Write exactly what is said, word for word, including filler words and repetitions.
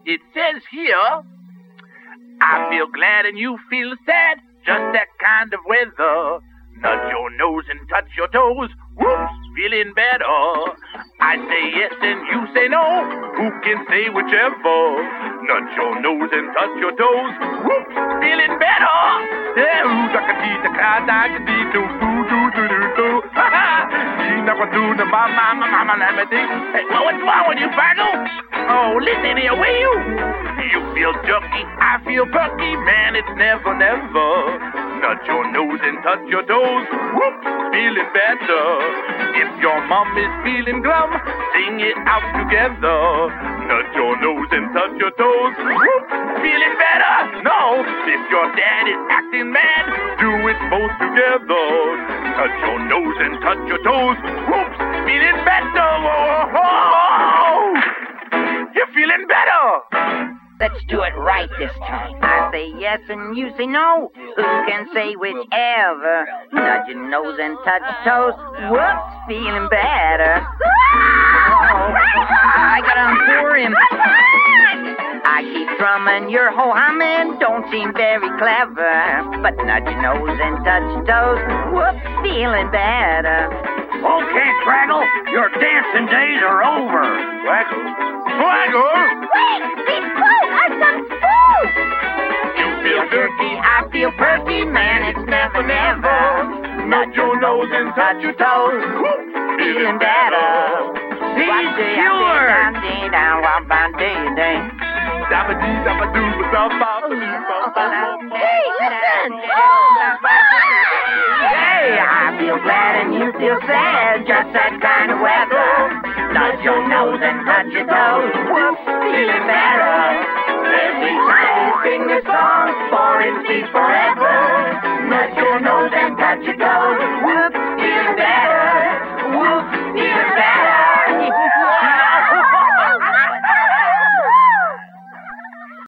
It says here, I feel glad and you feel sad, just that kind of weather. Nudge your nose and touch your toes, whoops, feeling better. I say yes and you say no, who can say whichever? Nudge your nose and touch your toes, whoops, feeling better. Yeah, ooh, daka dee daka daka dee doo doo doo doo doo doo. Ha ha! Dee daka doo da ma ma ma ma ma ma ma dee. Hey, well, what's wrong with you, Fargo? Oh, listen here, will you? You feel jerky, I feel perky, man, it's never, never. Nudge your nose and touch your toes, whoops, feeling better. If your mom is feeling glum, sing it out together. Nudge your nose and touch your toes, whoops, feeling better. No, if your dad is acting mad, do it both together. Touch your nose and touch your toes, whoops, feeling better. Whoa, whoa, whoa. You're feeling better. Let's do it right this time. I say yes and you say no. Who can say whichever? Nudge your nose and touch toes. Whoops, feeling better. Oh, I got on for him. I keep drumming, your whole humming don't seem very clever. But nudge your nose and touch toes. Whoops, feeling better. Okay, Craggle, your dancing days are over. Craggle? Craggle? Wait, these clothes are some food. You feel dirty, I feel perky, man, it's never, never. Nudge your nose and touch your toes, whoop, feeling better. See, sure. Hey, listen! Hey, I feel glad and you feel sad, just that kind of weather. Nudge your nose and touch your toes, whoops, feeling better. Every time you sing this song, for it be forever.